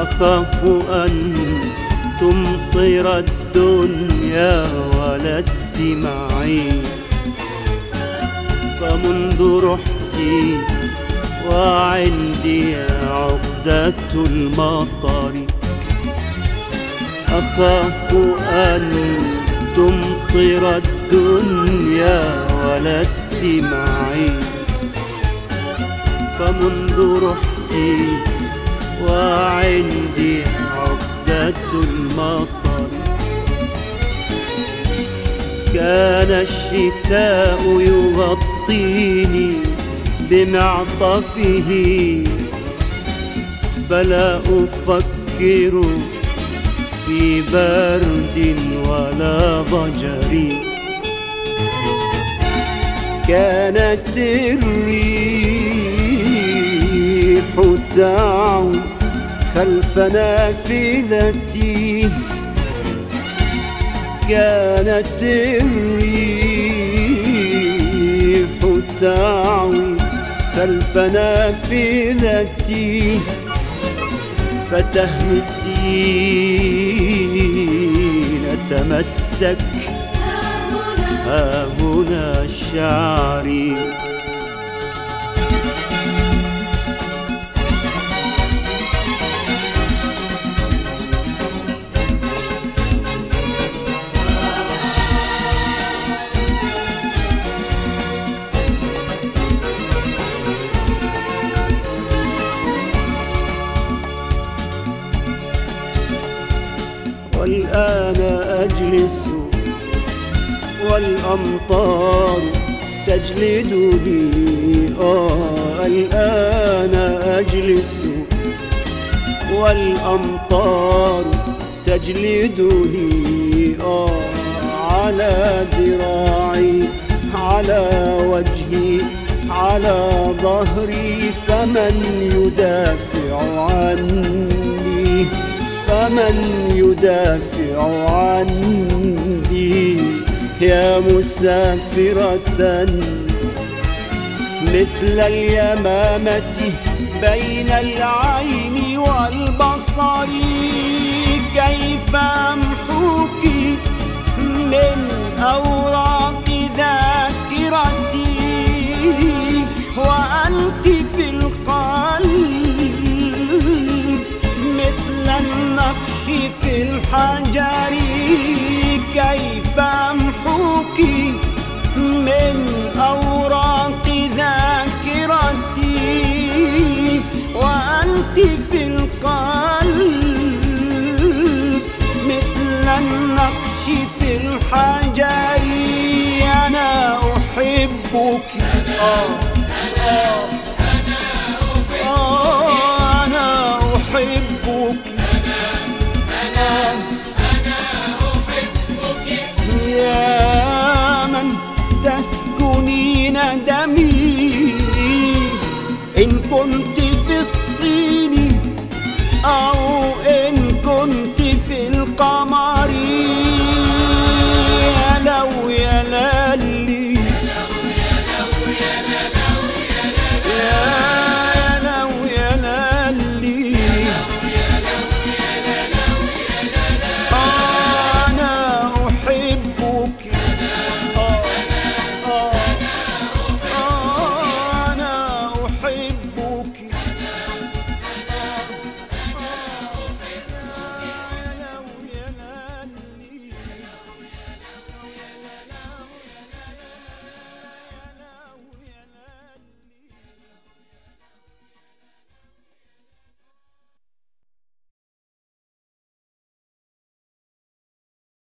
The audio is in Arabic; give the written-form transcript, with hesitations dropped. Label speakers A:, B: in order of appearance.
A: أخاف أن تمطر الدنيا ولست معي، فمنذ رحتي وعندي عقدة المطر. أخاف أن تمطر الدنيا ولست معي، فمنذ رحتي وعندي عقدة المطر. كان الشتاء يغطيني بمعطفه، فلا أفكر في برد ولا ضجر. كانت الريح تعود خلف نافذتي، كانت الريح تعود خلف نافذتي، فتهمسين تمسك ها هنا شعري. والآن أجلس والأمطار تجلدني، الآن أجلس والأمطار تجلدني، على ذراعي على وجهي على ظهري، فمن يدافع عني، فمن يدافع عني. يا مسافرة مثل اليمامة بين العين والبصر، كيف أمحوك من أوراق ذاكرتي وأنت في القلب مثل النقش في الحجر. كيف أمحوك من أوراق ذاكرتي وأنت في القلب مثل النقش في الحجر. أنا أحبك